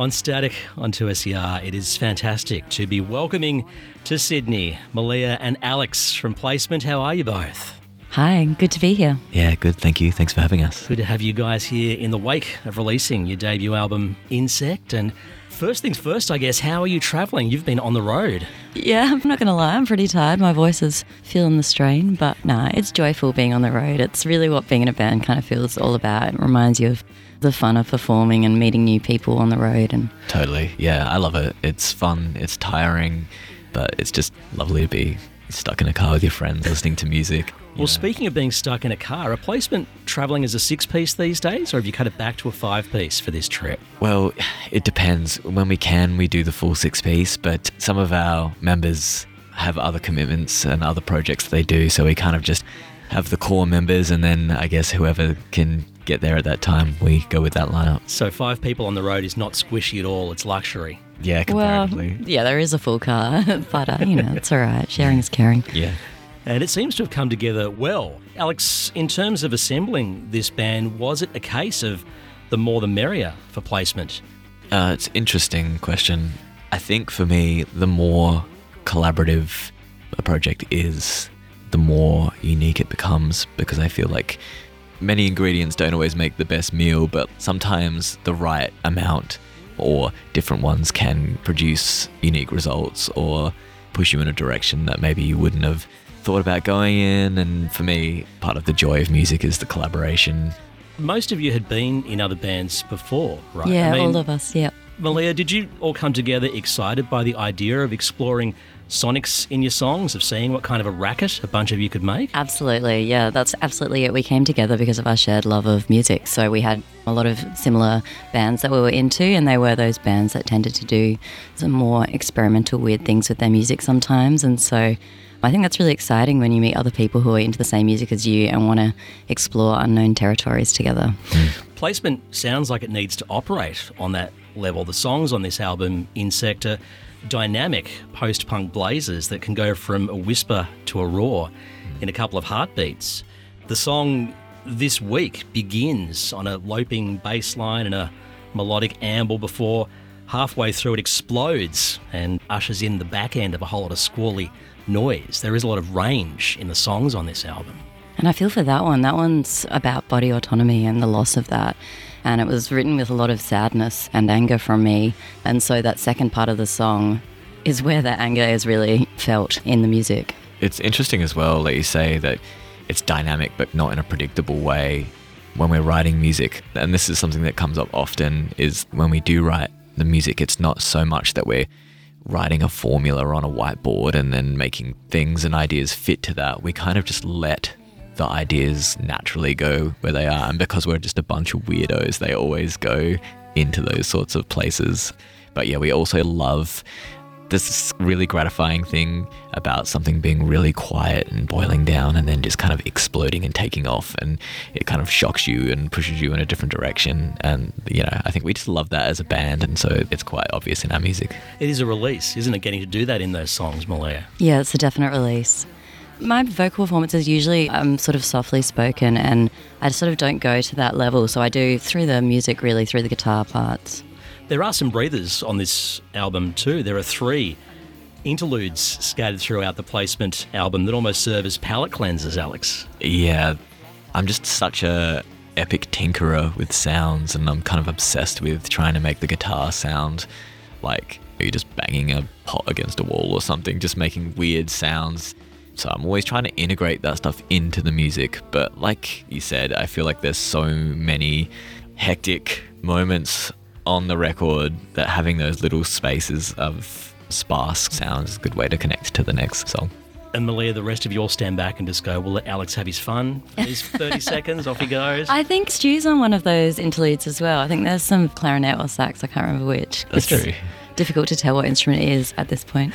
on Static on 2SER. It is fantastic to be welcoming to Sydney Malia and Alex from Placement. How are you both? Hi, good to be here. Yeah, good, thank you. Thanks for having us. Good to have you guys here in the wake of releasing your debut album, Insect. And first things first, I guess, how are you travelling? You've been on the road. Yeah, I'm not going to lie, I'm pretty tired. My voice is feeling the strain, but no, it's joyful being on the road. It's really what being in a band kind of feels all about. It reminds you of the fun of performing and meeting new people on the road. And Totally, yeah, I love it. It's fun, it's tiring, but it's just lovely to be stuck in a car with your friends listening to music. Well, speaking of being stuck in a car, are Placement travelling as a 6-piece these days, or have you cut it back to a 5-piece for this trip? Well, it depends. When we can, we do the full 6-piece, but some of our members have other commitments and other projects they do, so we kind of just have the core members, and then I guess whoever can get there at that time, we go with that lineup. So 5 people on the road is not squishy at all, it's luxury. Yeah, comparatively. well, yeah, there is a full car, but it's all right. Sharing is caring. Yeah. And it seems to have come together well. Alex, in terms of assembling this band, was it a case of the more the merrier for Placement? It's an interesting question. I think for me, the more collaborative a project is, the more unique it becomes, because I feel like many ingredients don't always make the best meal, but sometimes the right amount or different ones can produce unique results or push you in a direction that maybe you wouldn't have thought about going in. And for me, part of the joy of music is the collaboration. Most of you had been in other bands before, right? Yeah, all of us, yeah. Malia, did you all come together excited by the idea of exploring sonics in your songs, of seeing what kind of a racket a bunch of you could make? Absolutely, yeah, that's absolutely it. We came together because of our shared love of music. So we had a lot of similar bands that we were into, and they were those bands that tended to do some more experimental, weird things with their music sometimes. And so I think that's really exciting when you meet other people who are into the same music as you and want to explore unknown territories together. Placement sounds like it needs to operate on that level. The songs on this album, Insect, are dynamic post-punk blazers that can go from a whisper to a roar in a couple of heartbeats. The song This Week begins on a loping bass line and a melodic amble before halfway through it explodes and ushers in the back end of a whole lot of squally noise. There is a lot of range in the songs on this album. And I feel for that one. That one's about body autonomy and the loss of that. And it was written with a lot of sadness and anger from me. And so that second part of the song is where that anger is really felt in the music. It's interesting as well that you say that it's dynamic but not in a predictable way when we're writing music. And this is something that comes up often, is when we do write the music, it's not so much that we're writing a formula on a whiteboard and then making things and ideas fit to that. We kind of just let the ideas naturally go where they are, and because we're just a bunch of weirdos, they always go into those sorts of places. But yeah, we also love this really gratifying thing about something being really quiet and boiling down and then just kind of exploding and taking off, and it kind of shocks you and pushes you in a different direction. And I think we just love that as a band, and so it's quite obvious in our music. It is a release, isn't it, getting to do that in those songs, Malia? Yeah, it's a definite release. My vocal performances usually sort of softly spoken, and I sort of don't go to that level, so I do through the music, really, through the guitar parts. There are some breathers on this album too. There are 3 interludes scattered throughout the Placement album that almost serve as palate cleansers, Alex. Yeah, I'm just such a epic tinkerer with sounds, and I'm kind of obsessed with trying to make the guitar sound like you're just banging a pot against a wall or something, just making weird sounds. So I'm always trying to integrate that stuff into the music. But like you said, I feel like there's so many hectic moments on the record that having those little spaces of sparse sounds is a good way to connect to the next song. And Malia, the rest of you all stand back and just go, we'll let Alex have his fun. His 30 seconds, off he goes. I think Stu's on one of those interludes as well. I think there's some clarinet or sax, I can't remember which. That's true. Difficult to tell what instrument it is at this point.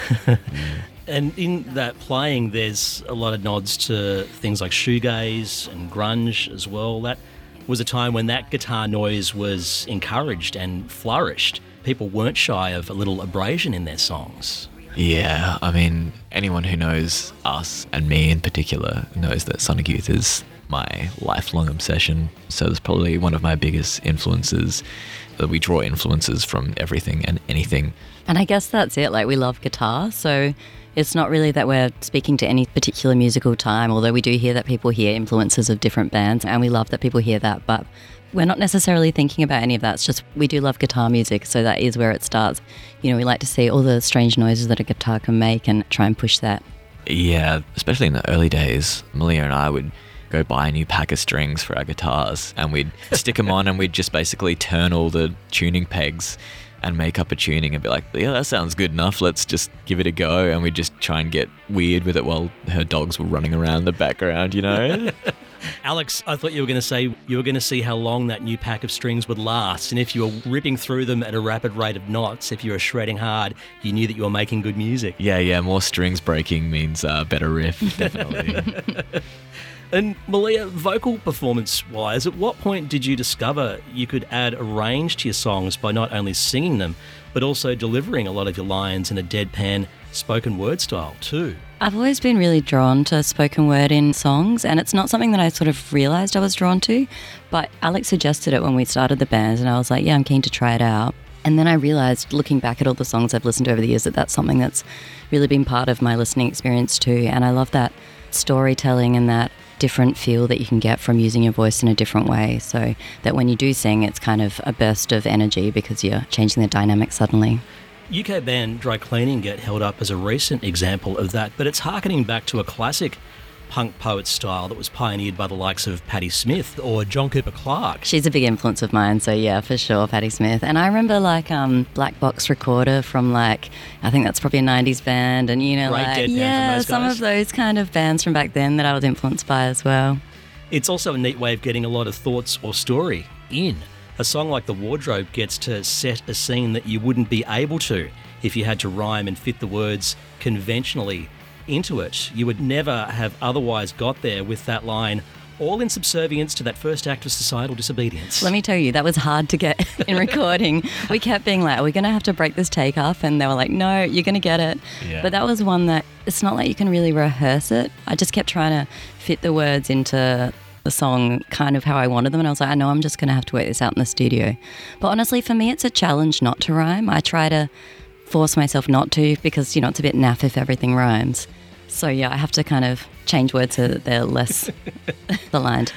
And in that playing, there's a lot of nods to things like shoegaze and grunge as well. That was a time when that guitar noise was encouraged and flourished. People weren't shy of a little abrasion in their songs. Yeah, I mean, anyone who knows us, and me in particular, knows that Sonic Youth is my lifelong obsession. So it's probably one of my biggest influences. We draw influences from everything and anything. And I guess that's it. Like, we love guitar, so it's not really that we're speaking to any particular musical time, although we do hear that people hear influences of different bands, and we love that people hear that, but we're not necessarily thinking about any of that. It's just we do love guitar music, so that is where it starts. You know, we like to see all the strange noises that a guitar can make and try and push that. Yeah, especially in the early days, Malia and I would go buy a new pack of strings for our guitars, and we'd stick them on, and we'd just basically turn all the tuning pegs and make up a tuning and be like, yeah, that sounds good enough, let's just give it a go. And we'd just try and get weird with it while her dogs were running around in the background, you know? Alex, I thought you were going to say you were going to see how long that new pack of strings would last, and if you were ripping through them at a rapid rate of knots, if you were shredding hard, you knew that you were making good music. Yeah, more strings breaking means better riff, definitely. And Malia, vocal performance-wise, at what point did you discover you could add a range to your songs by not only singing them, but also delivering a lot of your lines in a deadpan spoken word style too? I've always been really drawn to spoken word in songs, and it's not something that I sort of realised I was drawn to, but Alex suggested it when we started the band, and I was like, yeah, I'm keen to try it out. And then I realised, looking back at all the songs I've listened to over the years, that that's something that's really been part of my listening experience too, and I love that storytelling and that different feel that you can get from using your voice in a different way, so that when you do sing, it's kind of a burst of energy because you're changing the dynamic suddenly. UK band Dry Cleaning get held up as a recent example of that, but it's harkening back to a classic punk poet style that was pioneered by the likes of Patti Smith or John Cooper Clarke. She's a big influence of mine, so yeah, for sure, Patti Smith. And I remember Black Box Recorder from I think that's probably a 90s band, and you know, Great dead band from those some guys. of those kind of bands from back then that I was influenced by as well. It's also a neat way of getting a lot of thoughts or story in. A song like The Wardrobe gets to set a scene that you wouldn't be able to if you had to rhyme and fit the words conventionally into it. You would never have otherwise got there with that line, all in subservience to that first act of societal disobedience. Let me tell you, that was hard to get in recording. We kept being like, we're going to have to break this take up, and they were like, no, you're going to get it. Yeah. But that was one that, it's not like you can really rehearse it. I just kept trying to fit the words into the song kind of how I wanted them, and I was like, I know I'm just going to have to work this out in the studio. But honestly, for me, it's a challenge not to rhyme. I try to force myself not to, because, you know, it's a bit naff if everything rhymes. So yeah, I have to kind of change words so that they're less aligned.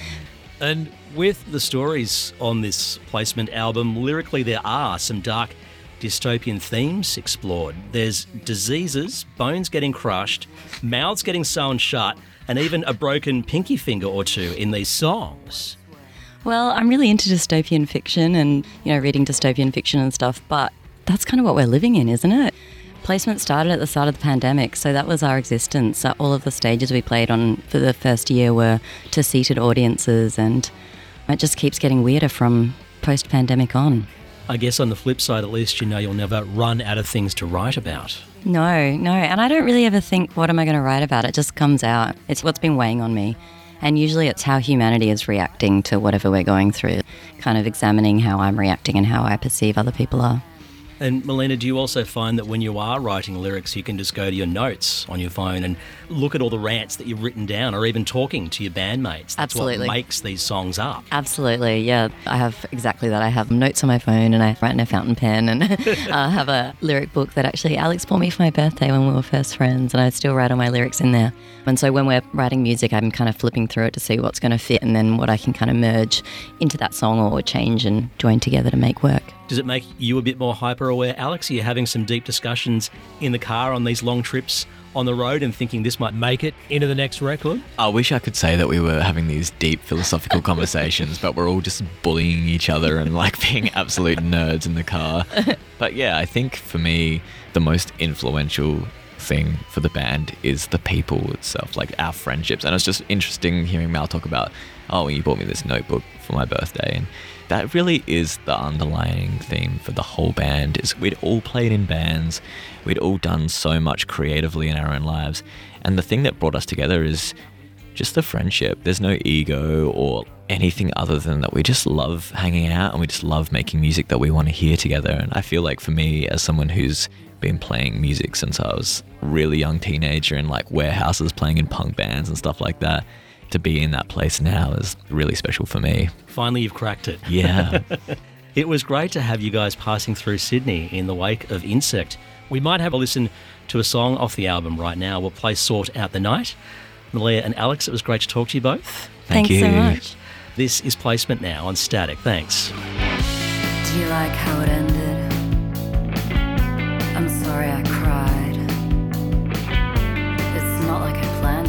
And with the stories on this placement album, lyrically there are some dark dystopian themes explored. There's diseases, bones getting crushed, mouths getting sewn shut, and even a broken pinky finger or two in these songs. Well, I'm really into dystopian fiction and, you know, reading dystopian fiction and stuff, but that's kind of what we're living in, isn't it? Placement started at the start of the pandemic, so that was our existence. All of the stages we played on for the first year were to seated audiences, and it just keeps getting weirder from post-pandemic on. I guess on the flip side, at least you know you'll never run out of things to write about. No, and I don't really ever think, what am I going to write about? It just comes out. It's what's been weighing on me. And usually it's how humanity is reacting to whatever we're going through, kind of examining how I'm reacting and how I perceive other people are. And Melina, do you also find that when you are writing lyrics, you can just go to your notes on your phone and look at all the rants that you've written down, or even talking to your bandmates? That's Absolutely. what makes these songs up. Absolutely, yeah. I have exactly that. I have notes on my phone, and I write in a fountain pen, and I have a lyric book that actually Alex bought me for my birthday when we were first friends, and I still write all my lyrics in there. And so when we're writing music, I'm kind of flipping through it to see what's going to fit, and then what I can kind of merge into that song or change and join together to make work. Does it make you a bit more hyper-aware, Alex? Are you having some deep discussions in the car on these long trips on the road and thinking this might make it into the next record? I wish I could say that we were having these deep philosophical conversations, but we're all just bullying each other and being absolute nerds in the car. But yeah, I think for me, the most influential thing for the band is the people itself, our friendships. And it's just interesting hearing Mal talk about, oh, you bought me this notebook for my birthday, and that really is the underlying theme for the whole band. Is we'd all played in bands, we'd all done so much creatively in our own lives, and the thing that brought us together is just the friendship. There's no ego or anything other than that. We just love hanging out, and we just love making music that we want to hear together. And I feel like for me, as someone who's been playing music since I was a really young teenager in warehouses, playing in punk bands and stuff like that, to be in that place now is really special for me. Finally, you've cracked it. Yeah. It was great to have you guys passing through Sydney in the wake of Insect. We might have a listen to a song off the album right now. We'll play Sort Out the Night. Malia and Alex, it was great to talk to you both. Thank you so much. This is Placement now on Static. Thanks. Do you like how it ended? I'm sorry I cried. It's not like I planned